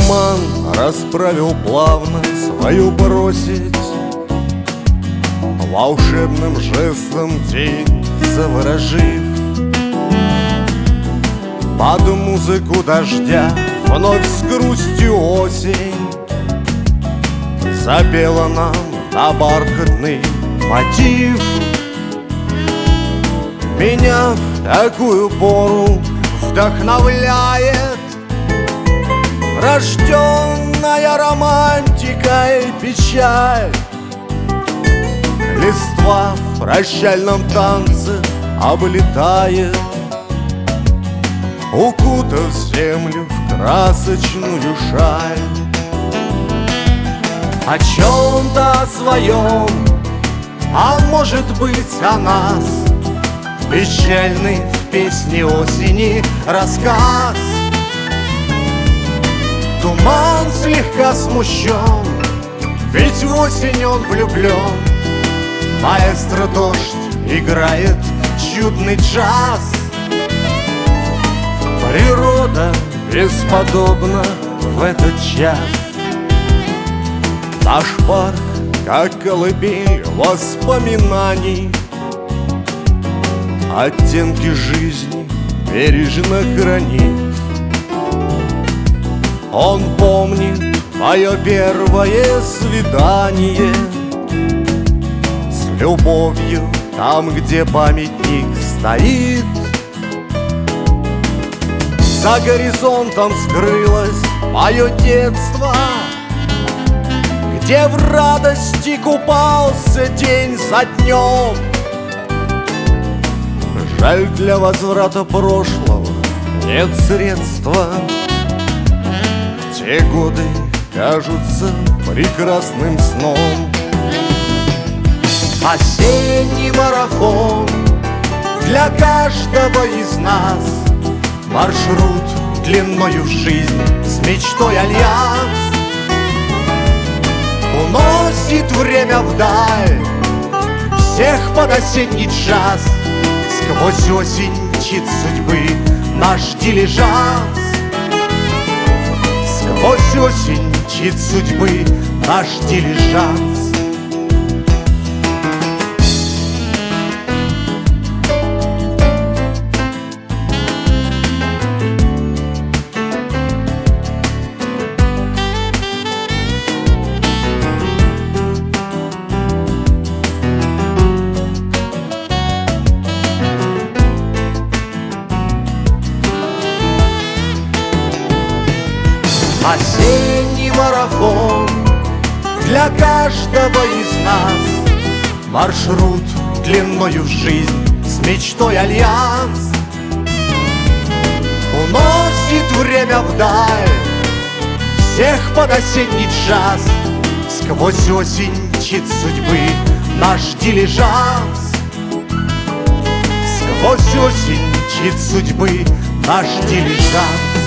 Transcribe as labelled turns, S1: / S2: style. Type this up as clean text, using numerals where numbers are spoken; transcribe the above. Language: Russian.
S1: Туман расправил плавно свою просить, волшебным жестом день заворожив. Под музыку дождя вновь с грустью осень запела нам на бархатный мотив. Меня в такую пору вдохновляет рожденная романтикой печаль. Листва в прощальном танце облетает, укутав землю в красочную шаль. О чем-то своем, а может быть о нас, печальный в песне осени рассказ. Туман слегка смущен, ведь в осень он влюблен. Маэстро дождь играет чудный джаз. Природа бесподобна в этот час. Наш парк, как колыбель воспоминаний, оттенки жизни бережно хранит. Он помнит мое первое свидание с любовью там, где памятник стоит. За горизонтом скрылось мое детство, где в радости купался день за днем. Жаль, для возврата прошлого нет средства. Те годы кажутся прекрасным сном. Осенний марафон для каждого из нас, маршрут длиною в жизнь с мечтой альянс. Уносит время вдаль всех под осенний час. Сквозь осень мчит судьбы наш дилижанс. Сквозь осень мчит судьбы наш дилижанс. Осенний марафон для каждого из нас, маршрут длиною в жизнь с мечтой альянс. Уносит время вдаль всех под осенний час. Сквозь осень мчит судьбы наш дилижанс. Сквозь осень мчит судьбы наш дилижанс.